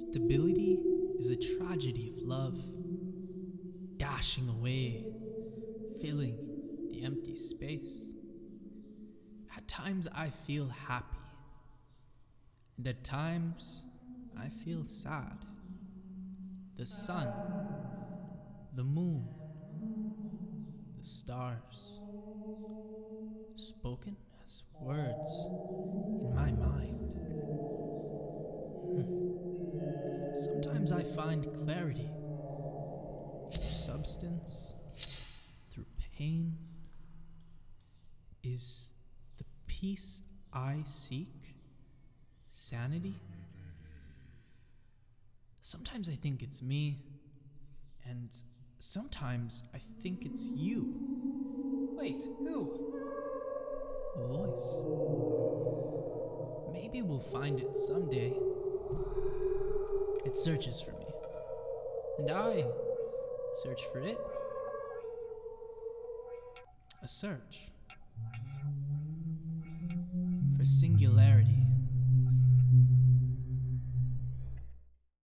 Stability is a tragedy of love, dashing away, filling the empty space. At times I feel happy, and at times I feel sad. The sun, the moon, the stars, spoken as words in my mind. Sometimes I find clarity through substance, through pain. Is the peace I seek sanity? Sometimes I think it's me, and sometimes I think it's you. Wait, who? A voice. Maybe we'll find it someday. It searches for me, and I search for it. A search for singularity.